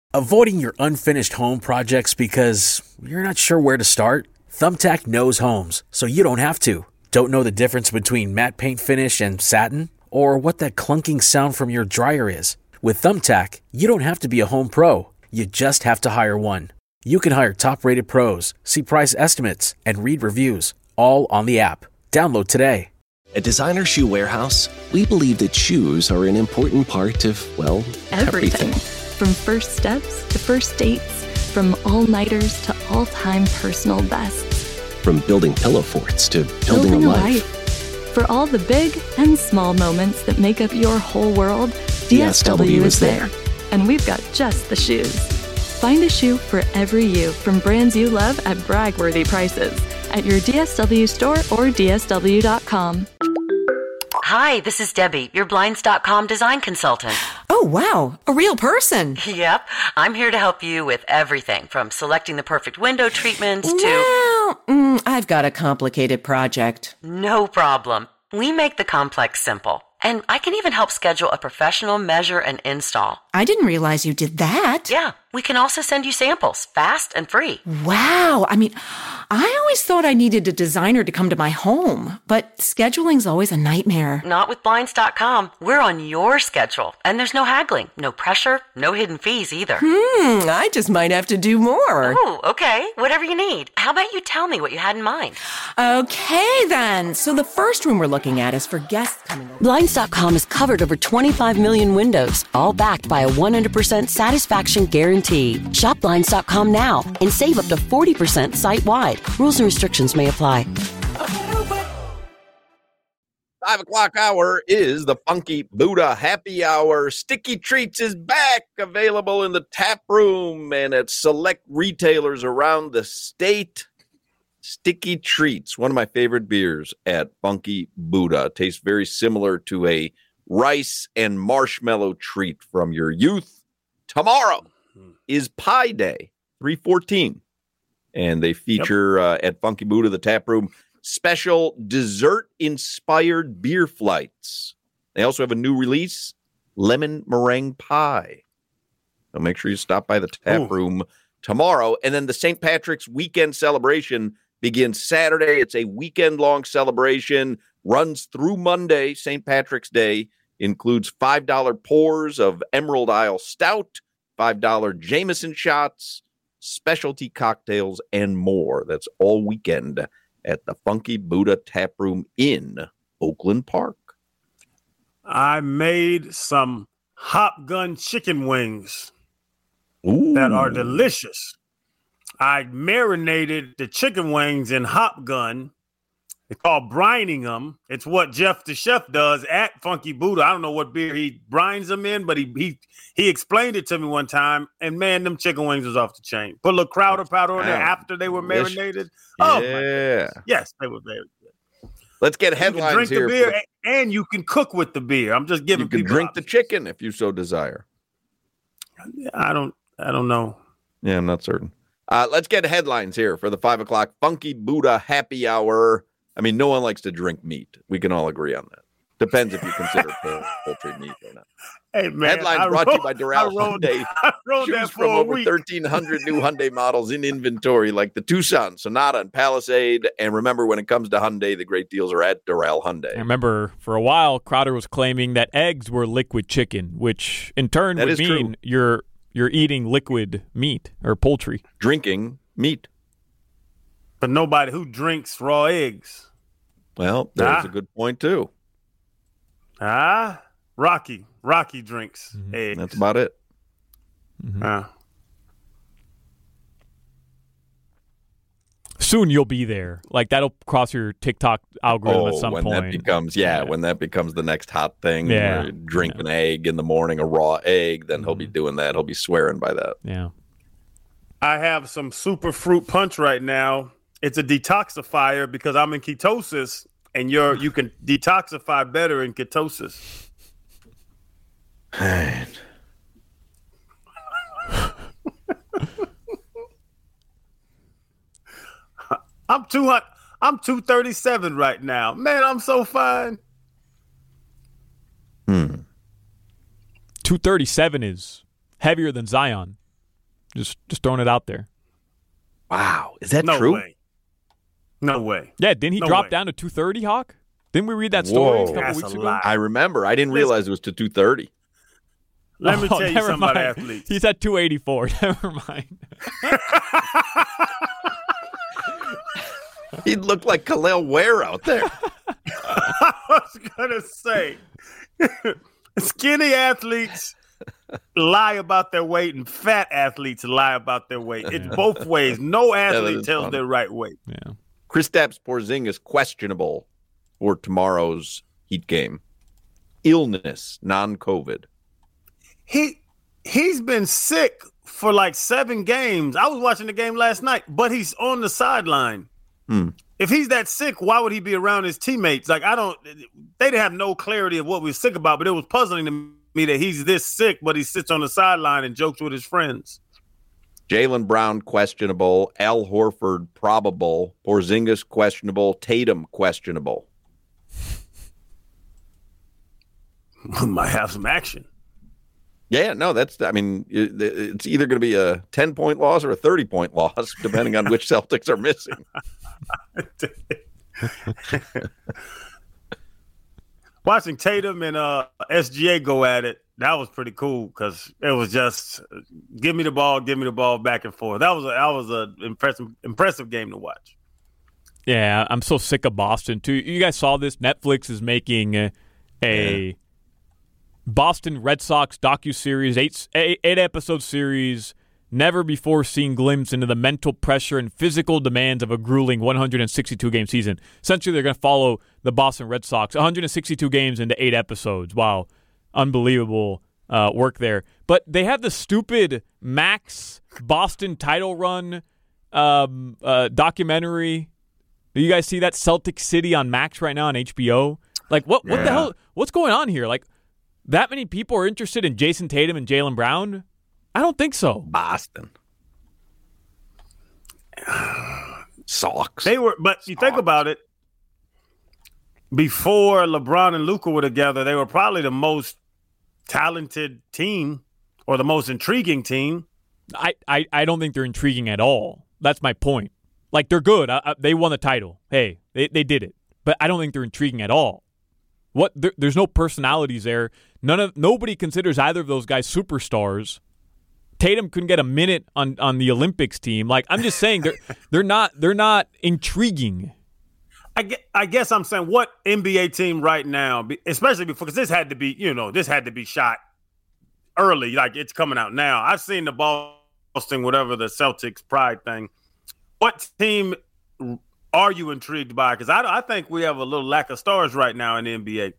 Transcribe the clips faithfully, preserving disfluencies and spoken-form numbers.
Avoiding your unfinished home projects because you're not sure where to start? Thumbtack knows homes, so you don't have to. Don't know the difference between matte paint finish and satin? Or what that clunking sound from your dryer is? With Thumbtack, you don't have to be a home pro. You just have to hire one. You can hire top-rated pros, see price estimates, and read reviews, all on the app. Download today. At Designer Shoe Warehouse, we believe that shoes are an important part of, well, everything. everything. From first steps to first dates, from all-nighters to all-time personal bests. From building pillow forts to building, building a, a life. life. For all the big and small moments that make up your whole world, D S W is there. And we've got just the shoes. Find a shoe for every you from brands you love at brag-worthy prices at your D S W store or D S W dot com. Hi, this is Debbie, your Blinds dot com design consultant. Oh, wow. A real person. Yep. I'm here to help you with everything from selecting the perfect window treatments to... Well, mm, I've got a complicated project. No problem. We make the complex simple. And I can even help schedule a professional measure and install. I didn't realize you did that. Yeah. We can also send you samples, fast and free. Wow. I mean, I always thought I needed a designer to come to my home, but scheduling's always a nightmare. Not with Blinds dot com. We're on your schedule, and there's no haggling, no pressure, no hidden fees either. Hmm, I just might have to do more. Oh, okay. Whatever you need. How about you tell me what you had in mind? Okay, then. So the first room we're looking at is for guests coming over. Blinds dot com has covered over twenty-five million windows, all backed by a one hundred percent satisfaction guarantee. Shop Blinds dot com now and save up to forty percent site-wide. Rules and restrictions may apply. Five o'clock hour is the Funky Buddha Happy Hour. Sticky Treats is back, available in the tap room and at select retailers around the state. Sticky Treats, one of my favorite beers at Funky Buddha. Tastes very similar to a rice and marshmallow treat from your youth. Tomorrow is Pie Day, three fourteen. And they feature yep. uh, at Funky Buddha, the tap room, special dessert-inspired beer flights. They also have a new release, lemon meringue pie. So make sure you stop by the tap Ooh. room tomorrow. And then the Saint Patrick's weekend celebration begins Saturday. It's a weekend-long celebration, runs through Monday, Saint Patrick's Day, includes five dollar pours of Emerald Isle Stout, five dollar Jameson shots, specialty cocktails, and more. That's all weekend at the Funky Buddha Tap Room in Oakland Park. I made some Hop Gun chicken wings Ooh. that are delicious. I marinated the chicken wings in Hop Gun. It's called brining them. It's what Jeff the chef does at Funky Buddha. I don't know what beer he brines them in, but he he he explained it to me one time. And man, them chicken wings was off the chain. Put a little Crowder powder on there after they were marinated. Oh, yeah. My yes, they were very good. Let's get headlines you can drink here. The beer for... and you can cook with the beer. I'm just giving you can people drink options. the chicken if you so desire. I don't. I don't know. Yeah, I'm not certain. Uh, let's get headlines here for the five o'clock Funky Buddha Happy Hour. I mean, no one likes to drink meat. We can all agree on that. Depends if you consider poultry meat or not. Hey, man. Headlines I brought rode, to you by Doral Hyundai. I rode Choose that for from a over week. thirteen hundred new Hyundai models in inventory, like the Tucson, Sonata, and Palisade. And remember, when it comes to Hyundai, the great deals are at Doral Hyundai. I remember for a while, Crowder was claiming that eggs were liquid chicken, which in turn that would mean true. you're you're eating liquid meat or poultry. Drinking meat. But nobody who drinks raw eggs. Well, there's ah. a good point, too. Ah, Rocky. Rocky drinks mm-hmm. eggs. That's about it. Mm-hmm. Ah. Soon you'll be there. Like, that'll cross your TikTok algorithm oh, at some when point. that becomes, yeah, yeah, when that becomes the next hot thing. Yeah. Where drink yeah. an egg in the morning, a raw egg, then mm-hmm. he'll be doing that. He'll be swearing by that. Yeah. I have some super fruit punch right now. It's a detoxifier because I'm in ketosis, and you're you can detoxify better in ketosis. I'm two hundred. I'm two thirty-seven right now. Man, I'm so fine. Hmm. two thirty-seven is heavier than Zion. Just just throwing it out there. Wow. Is that no true? Way. No way. Yeah, didn't he no drop way. down to two thirty, Hawk? Didn't we read that story Whoa. a couple That's weeks a ago? lie. I remember. I didn't realize it was to two thirty. Let me Oh, tell you never something about mind. athletes. He's at two eighty-four. Never mind. He looked like Khalil Ware out there. I was going to say, skinny athletes lie about their weight and fat athletes lie about their weight. It's Yeah. both ways. No that athlete is tells funny. their right weight. Yeah. Kristaps Porzingis questionable for tomorrow's Heat game. Illness, non-COVID. He he's been sick for like seven games. I was watching the game last night, but he's on the sideline. Hmm. If he's that sick, why would he be around his teammates? Like, I don't, they didn't have no clarity of what we were sick about, but it was puzzling to me that he's this sick, but he sits on the sideline and jokes with his friends. Jaylen Brown questionable. Al Horford probable. Porzingis questionable. Tatum questionable. Might have some action. Yeah, no, that's, I mean, it- it's either going to be a ten-point loss or a thirty-point loss, depending on which Celtics are missing. Watching Tatum and uh, S G A go at it, that was pretty cool because it was just uh, give me the ball, give me the ball, back and forth. That was a, that was a impressive impressive game to watch. Yeah, I'm so sick of Boston, too. You guys saw this? Netflix is making a, a Yeah. Boston Red Sox docuseries, eight, eight, eight episode series, never before seen glimpse into the mental pressure and physical demands of a grueling one hundred sixty-two game season. Essentially, they're going to follow the Boston Red Sox, one hundred sixty-two games into eight episodes. Wow, unbelievable uh, work there. But they have the stupid Max Boston title run um, uh, documentary. Do you guys see that? Celtic City on Max right now on H B O? Like, what, what Yeah. the hell? What's going on here? Like, that many people are interested in Jason Tatum and Jaylen Brown? I don't think so. Boston. Sox. They were, but you think about it. Before LeBron and Luka were together, they were probably the most talented team or the most intriguing team. I, I, I don't think they're intriguing at all. That's my point. Like, they're good. I, I, they won the title. Hey, they, they did it. But I don't think they're intriguing at all. What? There, there's no personalities there. None of nobody considers either of those guys superstars. Tatum couldn't get a minute on, on the Olympics team. Like, I'm just saying they're they're not they're not intriguing. I guess, I guess I'm saying what N B A team right now, especially before, because this had to be, you know, this had to be shot early. Like, it's coming out now. I've seen the Boston, whatever, the Celtics pride thing. What team are you intrigued by? Because I, I think we have a little lack of stars right now in the N B A.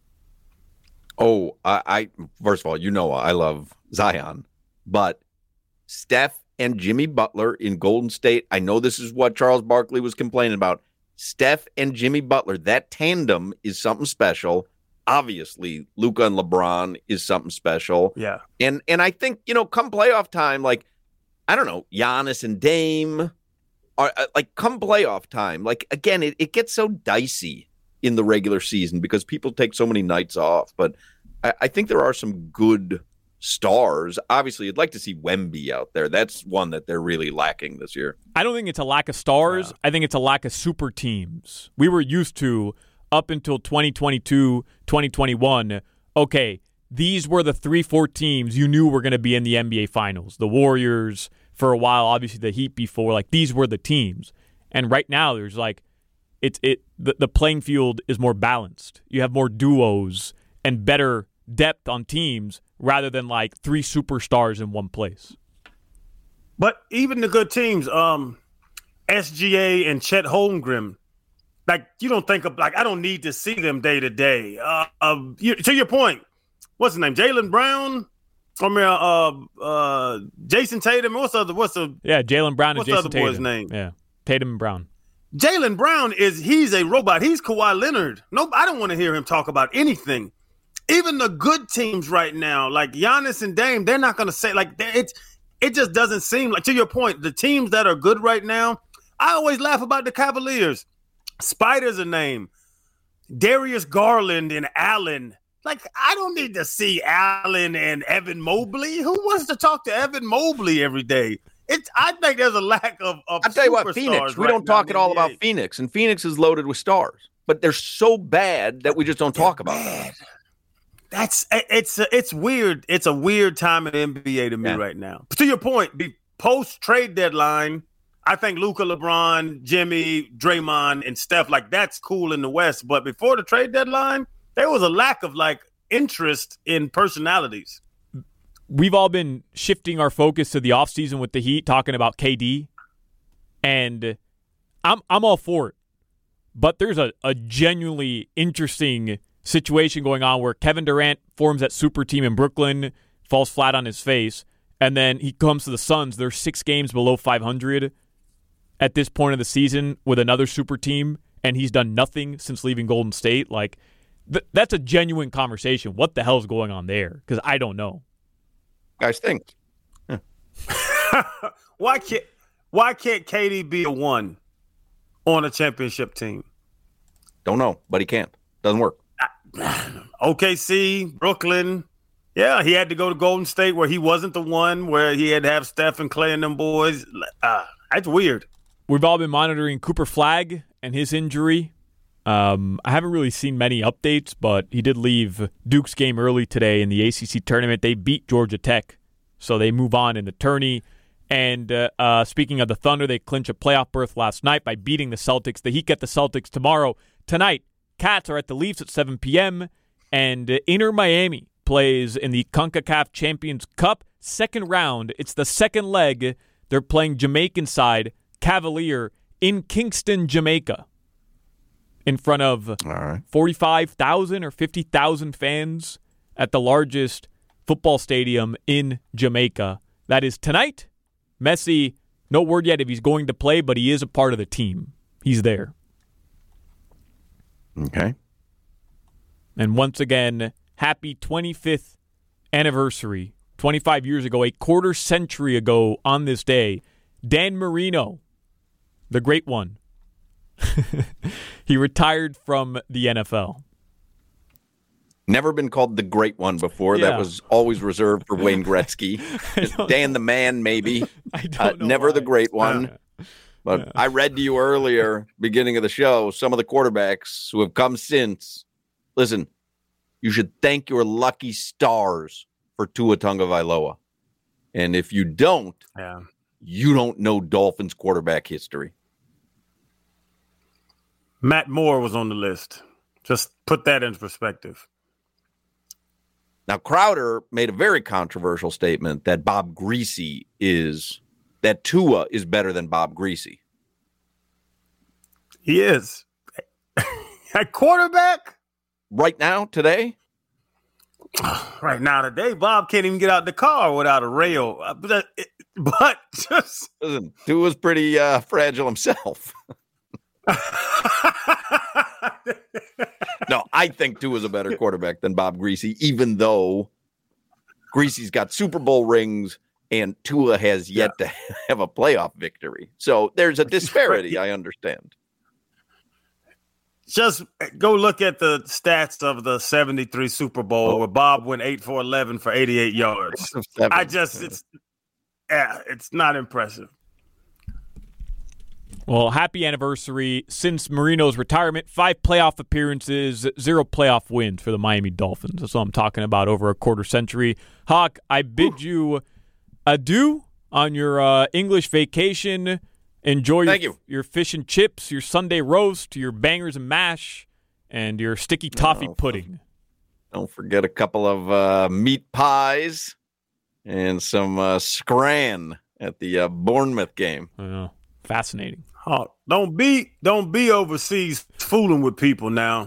Oh, I, I first of all, you know I love Zion, but Steph and Jimmy Butler in Golden State. I know this is what Charles Barkley was complaining about. Steph and Jimmy Butler, that tandem is something special. Obviously, Luka and LeBron is something special. Yeah. And and I think, you know, come playoff time, like, I don't know, Giannis and Dame are uh, like come playoff time. Like, again, it, it gets so dicey in the regular season because people take so many nights off. But I, I think there are some good stars. Obviously, I'd like to see Wemby out there. That's one that they're really lacking this year. I don't think it's a lack of stars. Yeah. I think it's a lack of super teams. We were used to, up until twenty twenty-two, twenty twenty-one, okay, these were the three, four teams you knew were going to be in the N B A Finals. The Warriors, for a while, obviously the Heat before. Like, these were the teams. And right now, there's like, it's it the, the playing field is more balanced. You have more duos and better depth on teams rather than like three superstars in one place. But even the good teams, um, S G A and Chet Holmgren, like, you don't think of, like, I don't need to see them day to day. Uh, uh, you, to your point, what's his name? Jaylen Brown? I mean, uh, uh, Jason Tatum. What's the other? What's the? Yeah, Jaylen Brown and What's the Jason other Tatum. boy's name? Yeah, Tatum and Brown. Jaylen Brown is he's a robot. He's Kawhi Leonard. Nope, I don't want to hear him talk about anything. Even the good teams right now, like Giannis and Dame, they're not going to say like it's. It just doesn't seem like, to your point, the teams that are good right now. I always laugh about the Cavaliers. Spider's a name. Darius Garland and Allen Like, I don't need to see Allen and Evan Mobley. Who wants to talk to Evan Mobley every day? It's. I think there's a lack of. of I'll tell you what, Phoenix. We right don't talk at all N B A. about Phoenix, and Phoenix is loaded with stars, but they're so bad that we just don't They're talk about bad. them. That's it's it's weird. It's a weird time in the N B A to me Yeah. right now. To your point, the post trade deadline, I think Luka, LeBron, Jimmy, Draymond, and Steph, like that's cool in the West. But before the trade deadline, there was a lack of like interest in personalities. We've all been shifting our focus to the offseason with the Heat, talking about K D, and I'm I'm all for it. But there's a, a genuinely interesting situation going on where Kevin Durant forms that super team in Brooklyn, falls flat on his face, and then he comes to the Suns. They're six games below five hundred at this point of the season with another super team, and he's done nothing since leaving Golden State. Like, th- that's a genuine conversation. What the hell is going on there? Because I don't know. Guys think. Yeah. why can't Why can't K D be a one on a championship team? Don't know, but he can't. Doesn't work. O K C, Brooklyn. Yeah, he had to go to Golden State where he wasn't the one, where he had to have Steph and Clay and them boys. Uh, that's weird. We've all been monitoring Cooper Flagg and his injury. Um, I haven't really seen many updates, but he did leave Duke's game early today in the A C C tournament. They beat Georgia Tech, so they move on in the tourney. And uh, uh, speaking of the Thunder, they clinch a playoff berth last night by beating the Celtics. The Heat get the Celtics tomorrow. Tonight, Cats are at the Leafs at seven p.m., and uh, Inter Miami plays in the CONCACAF Champions Cup. Second round, it's the second leg. They're playing Jamaican side, Cavalier, in Kingston, Jamaica, in front of All right. forty-five thousand or fifty thousand fans at the largest football stadium in Jamaica. That is tonight. Messi, no word yet if he's going to play, but he is a part of the team. He's there. Okay. And once again, happy twenty-fifth anniversary. twenty-five years ago, a quarter century ago on this day, Dan Marino, the great one, he retired from the N F L. Never been called the great one before. Yeah. That was always reserved for Wayne Gretzky. Dan the man, maybe. I don't Uh, know never why. the great one. Uh, But Yeah. I read to you earlier, beginning of the show, some of the quarterbacks who have come since. Listen, you should thank your lucky stars for Tua Tagovailoa. And if you don't, Yeah. you don't know Dolphins quarterback history. Matt Moore was on the list. Just put that in perspective. Now, Crowder made a very controversial statement that Bob Greasy is, that Tua is better than Bob Greasy. He is. At quarterback? Right now, today? Right now, today, Bob can't even get out the car without a rail. Uh, But, but just. Listen, Tua's pretty uh, fragile himself. No, I think Tua's a better quarterback than Bob Greasy, even though Greasy's got Super Bowl rings and Tua has yet yeah. to have a playoff victory. So there's a disparity, I understand. Just go look at the stats of the seventy-three Super Bowl oh. where Bob went eight for eleven for eighty-eight yards. Seven. I just, it's, yeah, it's not impressive. Well, happy anniversary. Since Marino's retirement, five playoff appearances, zero playoff wins for the Miami Dolphins. That's what I'm talking about, over a quarter century. Hawk, I bid Ooh. you adieu on your uh, English vacation. Enjoy your, you. your fish and chips, your Sunday roast, your bangers and mash, and your sticky toffee oh, pudding. Don't forget a couple of uh, meat pies and some uh, scran at the uh, Bournemouth game. I know. Fascinating. Oh, don't be don't be overseas fooling with people now.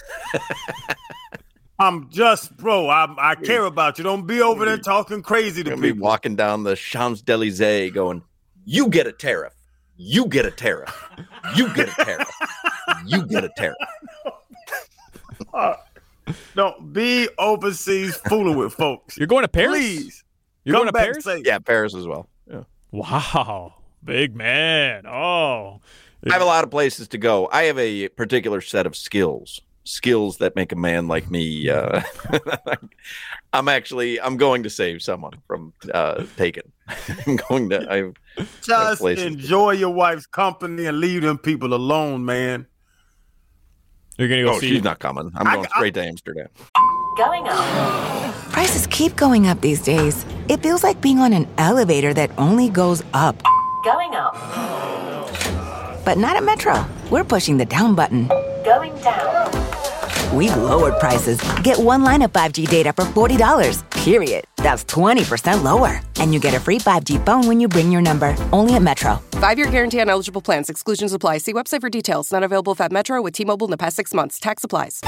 I'm just, bro, I I care about you. Don't be over there talking crazy to people. Be walking down the Champs-Élysées going, you get a tariff. You get a tariff. You get a tariff. You get a tariff. uh, don't be overseas fooling with folks. You're going to Paris? Please. You're Come going to back Paris? Safe. Yeah, Paris as well. Yeah. Wow. Big man. Oh. I have a lot of places to go. I have a particular set of skills. skills that make a man like me. Uh, I'm actually I'm going to save someone from uh, Taken. I'm going to. I've, Just enjoy your wife's company and leave them people alone, man. You're gonna go oh, see. She's not coming. I'm going I, straight I, to Amsterdam. Going up. Prices keep going up these days. It feels like being on an elevator that only goes up. Going up. But not at Metro. We're pushing the down button. Going down. We've lowered prices. Get one line of five G data for forty dollars, period. That's twenty percent lower. And you get a free five G phone when you bring your number. Only at Metro. Five-year guarantee on eligible plans. Exclusions apply. See website for details. Not available at Metro with T-Mobile in the past six months. Tax applies.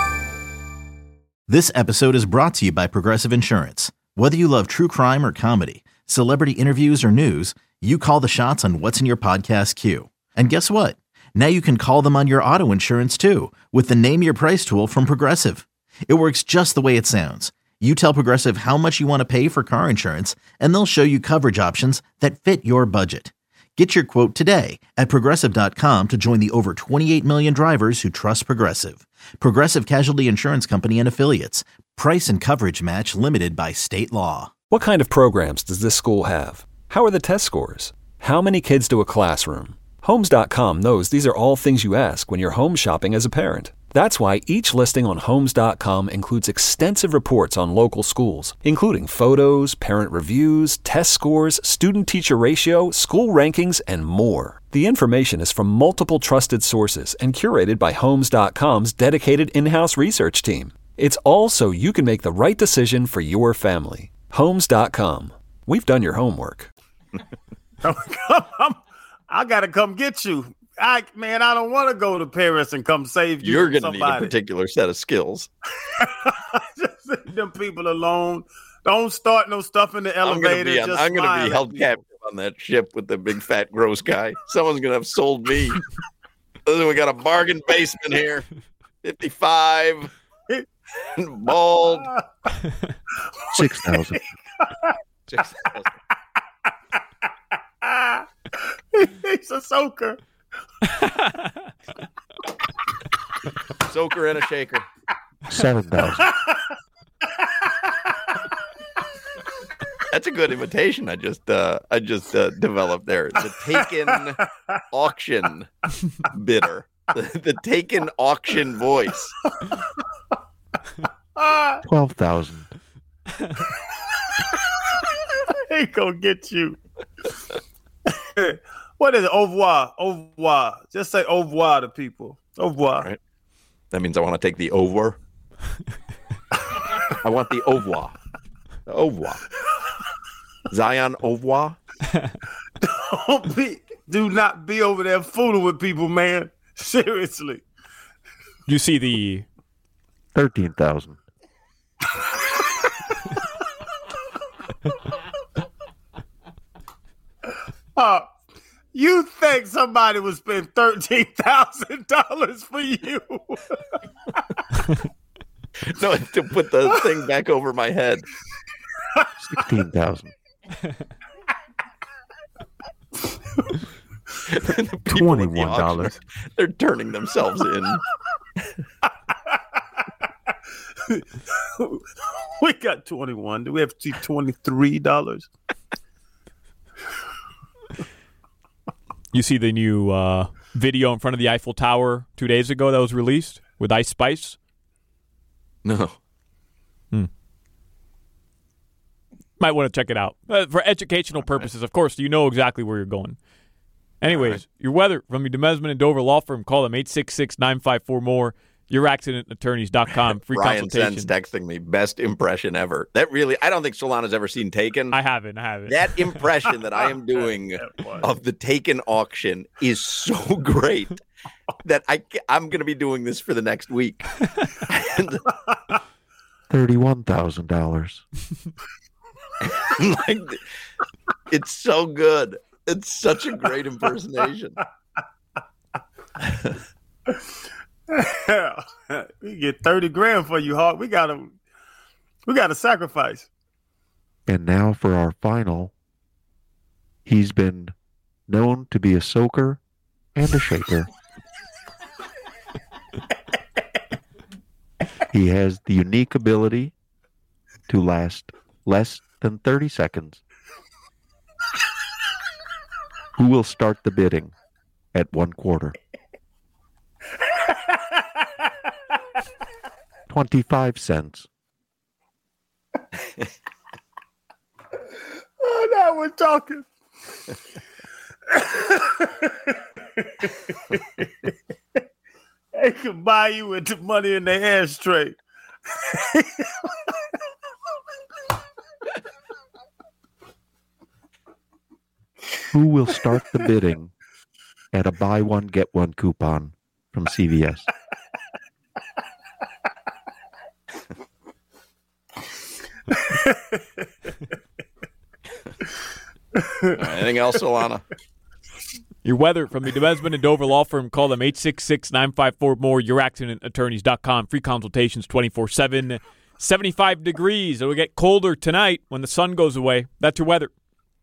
This episode is brought to you by Progressive Insurance. Whether you love true crime or comedy, celebrity interviews or news, you call the shots on what's in your podcast queue. And guess what? Now you can call them on your auto insurance too with the Name Your Price tool from Progressive. It works just the way it sounds. You tell Progressive how much you want to pay for car insurance, and they'll show you coverage options that fit your budget. Get your quote today at Progressive dot com to join the over twenty-eight million drivers who trust Progressive. Progressive Casualty Insurance Company and Affiliates. Price and coverage match limited by state law. What kind of programs does this school have? How are the test scores? How many kids do a classroom? Homes dot com knows these are all things you ask when you're home shopping as a parent. That's why each listing on Homes dot com includes extensive reports on local schools, including photos, parent reviews, test scores, student-teacher ratio, school rankings, and more. The information is from multiple trusted sources and curated by Homes dot com's dedicated in-house research team. It's all so you can make the right decision for your family. Homes dot com. We've done your homework. I got to come get you. I man, I don't want to go to Paris and come save you. You're going to need a particular set of skills. Just leave them people alone. Don't start no stuff in the elevator. I'm going to be held captive on that ship with the big fat gross guy. Someone's going to have sold me. We got a bargain basement here. fifty-five. Bald. Six thousand. Six thousand. He's a soaker. Soaker and a shaker. Seven thousand. That's a good imitation. I just uh, I just uh, developed there. The Taken auction bidder. The, the Taken auction voice. Twelve thousand. He gonna get you. What is it? Au revoir. Au revoir. Just say au revoir to people. Au revoir. Right. That means I want to take the over. I want the au revoir. The au revoir. Zion au revoir. Don't be, do not be over there fooling with people, man. Seriously. You see the thirteen thousand. Uh, you think somebody would spend thirteen thousand dollars for you? No, to put the thing back over my head. sixteen thousand. twenty-one dollars. They're turning themselves in. We got twenty-one. Do we have to see twenty-three dollars? You see the new uh, video in front of the Eiffel Tower two days ago that was released with Ice Spice? No. Hmm. Might want to check it out. Uh, for educational purposes, of course, you know exactly where you're going. Anyways, right. Your weather from your Demesman and Dover law firm. Call them eight six six, nine five four, M O R E. your accident attorneys dot com. Free Ryan consultation. Sens texting me, best impression ever. That really, I don't think Solana's ever seen Taken. I haven't, I haven't. That impression that I am doing of the Taken auction is so great that I, I'm going to be doing this for the next week. thirty-one thousand dollars. Like, it's so good. It's such a great impersonation. We get thirty grand for you, Hawk. We gotta, we gotta sacrifice. And now for our final. He's been known to be a soaker and a shaker. He has the unique ability to last less than thirty seconds. Who will start the bidding at one quarter? twenty-five cents. Oh, now we're talking. They can buy you with the money in the ashtray. Who will start the bidding at a buy one, get one coupon from C V S? All right, anything else, Alana? Your weather from the DeBesman and Dover Law Firm. Call them eight six six, nine five four, more, your accident attorneys dot com. Free consultations twenty-four seven. seventy-five degrees. It'll get colder tonight when the sun goes away. That's your weather.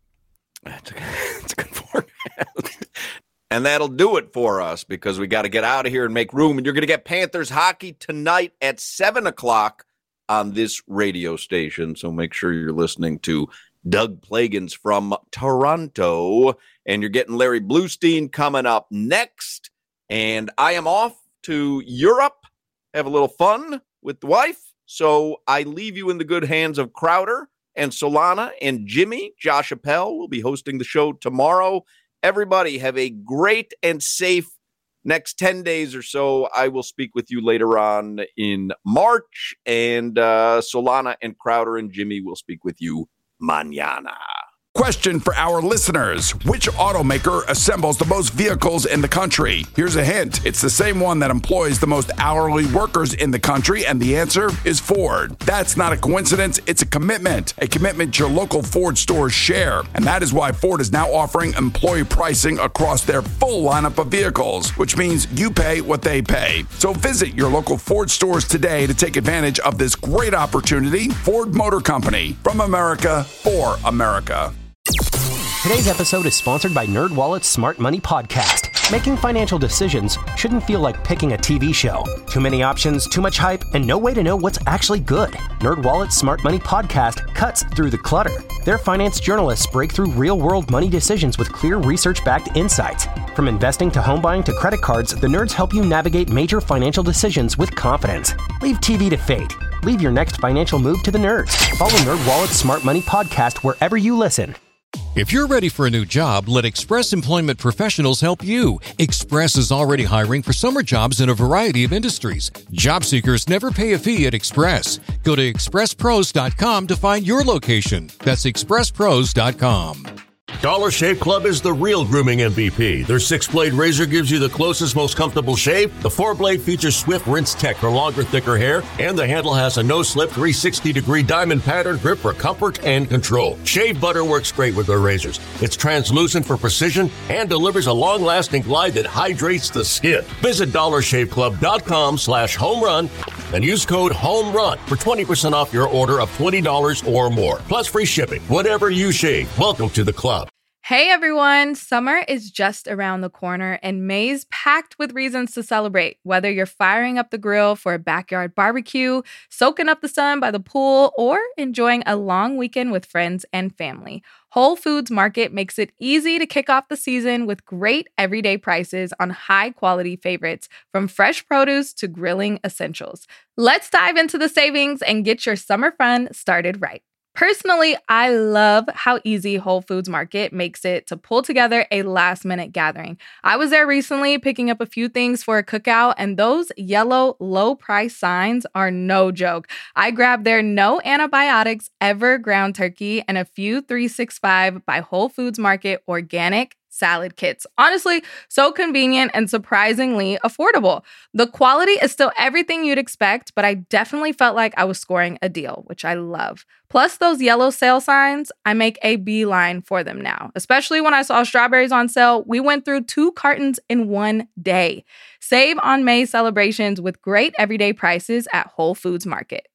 That's a, that's a good forecast. And that'll do it for us because we got to get out of here and make room. And you're going to get Panthers hockey tonight at seven o'clock on this radio station. So make sure you're listening to Doug Plagans from Toronto. And you're getting Larry Bluestein coming up next. And I am off to Europe, have a little fun with the wife. So I leave you in the good hands of Crowder and Solana and Jimmy. Josh Appel will be hosting the show tomorrow. Everybody have a great and safe next ten days or so. I will speak with you later on in March. And uh, Solana and Crowder and Jimmy will speak with you mañana. Question for our listeners. Which automaker assembles the most vehicles in the country? Here's a hint. It's the same one that employs the most hourly workers in the country, and the answer is Ford. That's not a coincidence. It's a commitment. A commitment your local Ford stores share. And that is why Ford is now offering employee pricing across their full lineup of vehicles, which means you pay what they pay. So visit your local Ford stores today to take advantage of this great opportunity. Ford Motor Company, from America for America. Today's episode is sponsored by NerdWallet's Smart Money Podcast. Making financial decisions shouldn't feel like picking a T V show. Too many options, too much hype, and no way to know what's actually good. NerdWallet's Smart Money Podcast cuts through the clutter. Their finance journalists break through real-world money decisions with clear research-backed insights. From investing to home buying to credit cards, the nerds help you navigate major financial decisions with confidence. Leave T V to fate. Leave your next financial move to the nerds. Follow NerdWallet's Smart Money Podcast wherever you listen. If you're ready for a new job, let Express Employment Professionals help you. Express is already hiring for summer jobs in a variety of industries. Job seekers never pay a fee at Express. Go to express pros dot com to find your location. That's express pros dot com. Dollar Shave Club is the real grooming M V P. Their six-blade razor gives you the closest, most comfortable shave. The four-blade features swift rinse tech for longer, thicker hair, and the handle has a no-slip three hundred sixty degree diamond pattern grip for comfort and control. Shave butter works great with their razors. It's translucent for precision and delivers a long-lasting glide that hydrates the skin. Visit dollar shave club dot com slash home run and use code HOMERUN for twenty percent off your order of twenty dollars or more, plus free shipping. Whatever you shave, welcome to the club. Hey everyone, summer is just around the corner and May's packed with reasons to celebrate. Whether you're firing up the grill for a backyard barbecue, soaking up the sun by the pool, or enjoying a long weekend with friends and family, Whole Foods Market makes it easy to kick off the season with great everyday prices on high-quality favorites, from fresh produce to grilling essentials. Let's dive into the savings and get your summer fun started right. Personally, I love how easy Whole Foods Market makes it to pull together a last-minute gathering. I was there recently picking up a few things for a cookout, and those yellow low-price signs are no joke. I grabbed their no antibiotics ever ground turkey and a few three sixty-five by Whole Foods Market organic salad kits. Honestly, so convenient and surprisingly affordable. The quality is still everything you'd expect, but I definitely felt like I was scoring a deal, which I love. Plus those yellow sale signs, I make a beeline for them now. Especially when I saw strawberries on sale, we went through two cartons in one day. Save on May celebrations with great everyday prices at Whole Foods Market.